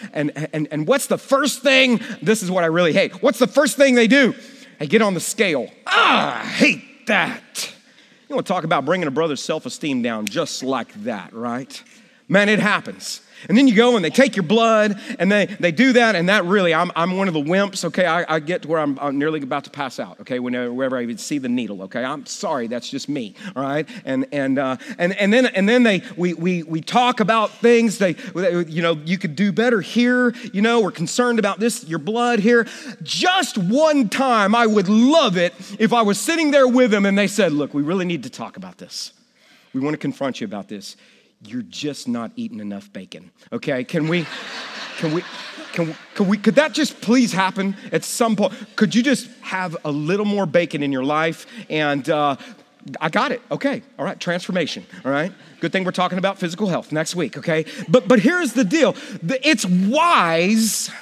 A: And what's the first thing? This is what I really hate. What's the first thing they do? They get on the scale. I hate that. You want to talk about bringing a brother's self-esteem down just like that, right? Man, it happens. And then you go and they take your blood and they do that. And that really, I'm one of the wimps, okay? I get to where I'm nearly about to pass out, okay? Whenever I even see the needle, okay? I'm sorry, that's just me, all right? And then we talk about things. You could do better here. We're concerned about this, your blood here. Just one time, I would love it if I was sitting there with them and they said, look, we really need to talk about this. We want to confront you about this. You're just not eating enough bacon, okay? Could that just please happen at some point? Could you just have a little more bacon in your life? And I got it, okay, all right, transformation, all right? Good thing we're talking about physical health next week, okay? But here's the deal. It's wise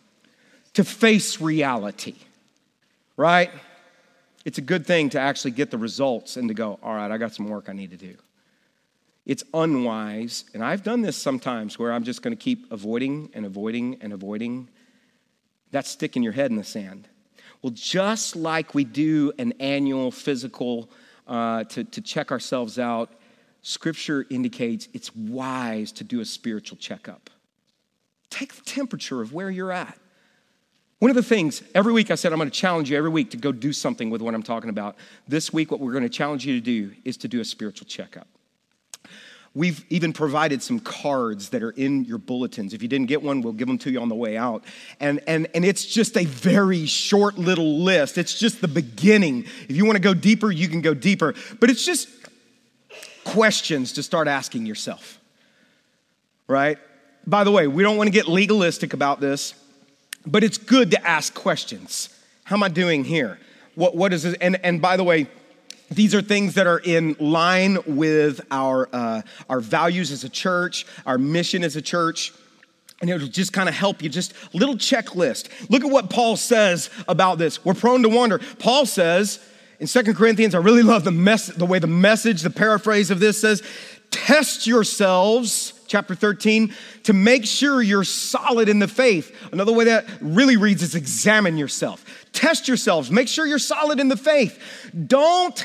A: to face reality, right? It's a good thing to actually get the results and to go, all right, I got some work I need to do. It's unwise, and I've done this sometimes where I'm just going to keep avoiding and avoiding and avoiding. That's sticking your head in the sand. Well, just like we do an annual physical to check ourselves out, Scripture indicates it's wise to do a spiritual checkup. Take the temperature of where you're at. One of the things, every week I said I'm going to challenge you every week to go do something with what I'm talking about. This week, what we're going to challenge you to do is to do a spiritual checkup. We've even provided some cards that are in your bulletins. If you didn't get one, we'll give them to you on the way out. And it's just a very short little list. It's just the beginning. If you want to go deeper, you can go deeper. But it's just questions to start asking yourself, right? By the way, we don't want to get legalistic about this, but it's good to ask questions. How am I doing here? What is it? And by the way, these are things that are in line with our values as a church, our mission as a church, and it'll just kind of help you, just a little checklist. Look at what Paul says about this. We're prone to wonder. Paul says in 2 Corinthians, I really love the way the message, the paraphrase of this says, test yourselves, chapter 13, to make sure you're solid in the faith. Another way that really reads is examine yourself. Test yourselves, make sure you're solid in the faith. Don't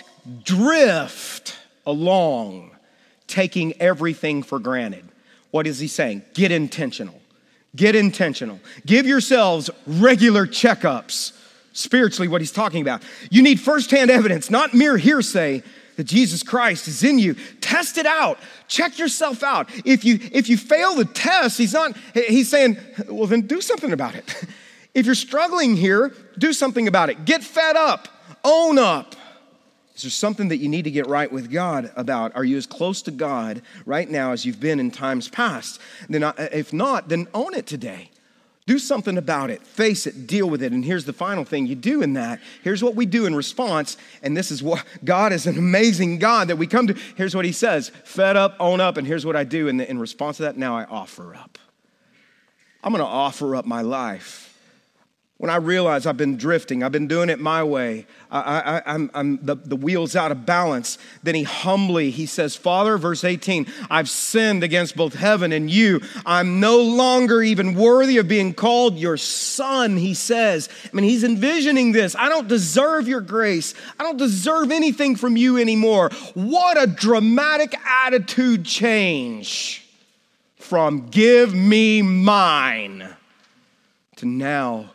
A: drift along, taking everything for granted. What is he saying? Get intentional. Get intentional. Give yourselves regular checkups. Spiritually, what he's talking about. You need firsthand evidence, not mere hearsay, that Jesus Christ is in you. Test it out. Check yourself out. If you fail the test, he's saying, well, then do something about it. If you're struggling here, do something about it. Get fed up. Own up. Is there something that you need to get right with God about? Are you as close to God right now as you've been in times past? Then, if not, then own it today. Do something about it. Face it. Deal with it. And here's the final thing you do in that. Here's what we do in response. And this is what God is an amazing God that we come to. Here's what he says. Fed up, own up. And here's what I do in response to that. Now I offer up. I'm going to offer up my life. When I realize I've been drifting, I've been doing it my way, I'm the wheel's out of balance, then he says, Father, verse 18, I've sinned against both heaven and you. I'm no longer even worthy of being called your son, he says. I mean, he's envisioning this. I don't deserve your grace. I don't deserve anything from you anymore. What a dramatic attitude change from give me mine to now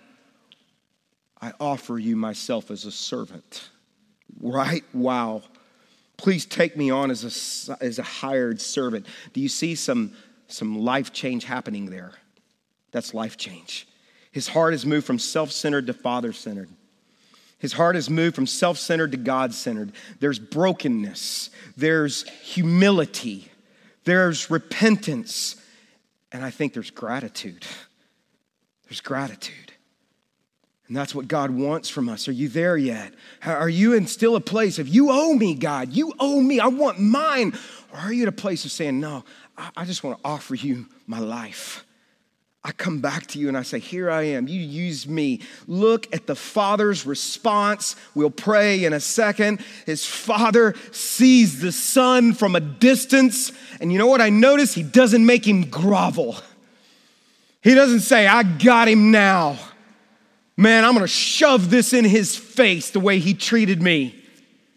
A: I offer you myself as a servant, right? Wow. Please take me on as a hired servant. Do you see some life change happening there? That's life change. His heart has moved from self-centered to father-centered. His heart has moved from self-centered to God-centered. There's brokenness. There's humility. There's repentance. And I think there's gratitude. There's gratitude. And that's what God wants from us. Are you there yet? Are you in still a place of, you owe me, God. You owe me. I want mine. Or are you at a place of saying, no, I just want to offer you my life. I come back to you and I say, here I am. You use me. Look at the Father's response. We'll pray in a second. His Father sees the Son from a distance. And you know what I notice? He doesn't make him grovel. He doesn't say, I got him now. Man, I'm going to shove this in his face the way he treated me.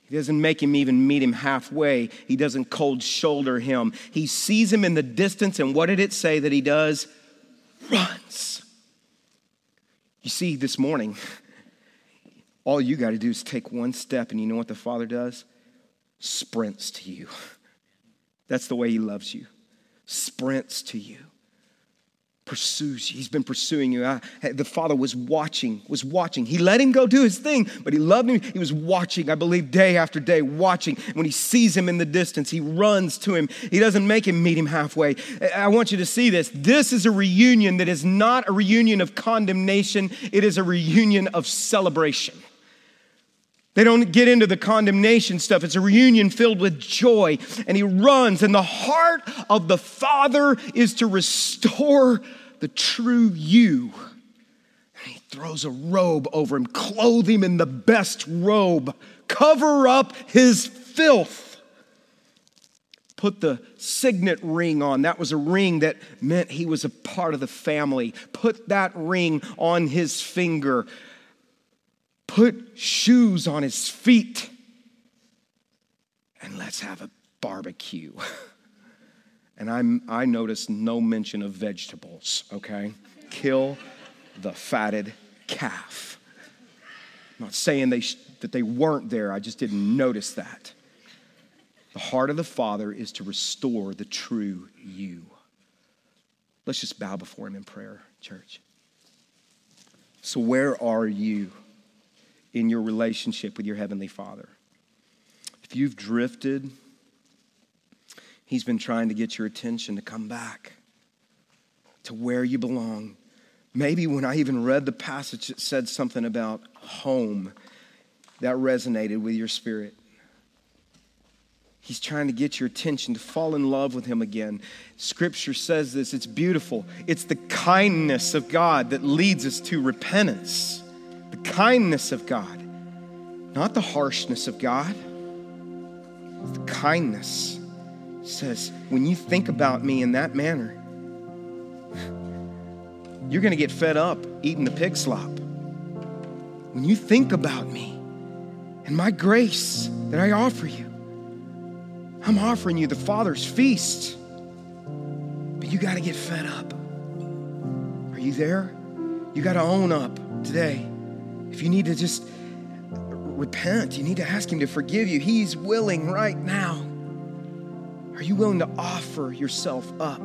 A: He doesn't make him even meet him halfway. He doesn't cold shoulder him. He sees him in the distance, and what did it say that he does? Runs. You see, this morning, all you got to do is take one step, and you know what the Father does? Sprints to you. That's the way he loves you. Sprints to you. Pursues you. He's been pursuing you. The Father was watching. He let him go do his thing, but he loved him. He was watching, I believe, day after day, watching. When he sees him in the distance, he runs to him. He doesn't make him meet him halfway. I want you to see this. This is a reunion that is not a reunion of condemnation. It is a reunion of celebration. They don't get into the condemnation stuff. It's a reunion filled with joy. And he runs. And the heart of the Father is to restore the true you. And he throws a robe over him. Clothe him in the best robe. Cover up his filth. Put the signet ring on. That was a ring that meant he was a part of the family. Put that ring on his finger. Put shoes on his feet, and let's have a barbecue. And I noticed no mention of vegetables, okay? Kill the fatted calf. I'm not saying that they weren't there. I just didn't notice that. The heart of the Father is to restore the true you. Let's just bow before him in prayer, church. So where are you in your relationship with your Heavenly Father? If you've drifted, he's been trying to get your attention to come back to where you belong. Maybe when I even read the passage that said something about home, that resonated with your spirit. He's trying to get your attention to fall in love with him again. Scripture says this, it's beautiful. It's the kindness of God that leads us to repentance. The kindness of God, not the harshness of God. The kindness says, when you think about me in that manner, you're going to get fed up eating the pig slop. When you think about me and my grace that I offer you, I'm offering you the Father's feast, but you got to get fed up. Are you there? You got to own up today. If you need to just repent, you need to ask him to forgive you. He's willing right now. Are you willing to offer yourself up?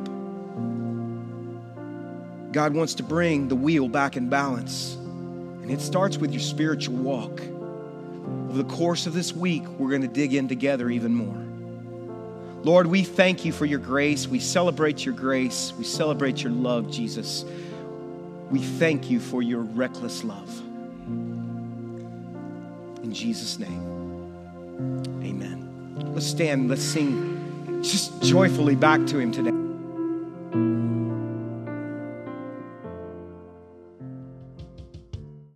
A: God wants to bring the wheel back in balance. And it starts with your spiritual walk. Over the course of this week, we're going to dig in together even more. Lord, we thank you for your grace. We celebrate your grace. We celebrate your love, Jesus. We thank you for your reckless love. In Jesus' name, amen. Let's stand, let's sing just joyfully back to him today.